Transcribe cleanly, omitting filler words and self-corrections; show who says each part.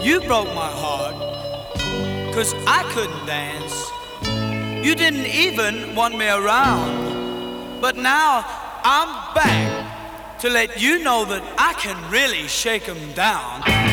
Speaker 1: You broke my heart, 'cause I couldn't dance. You didn't even want me around. But now I'm back to let you know that I can really shake 'em down.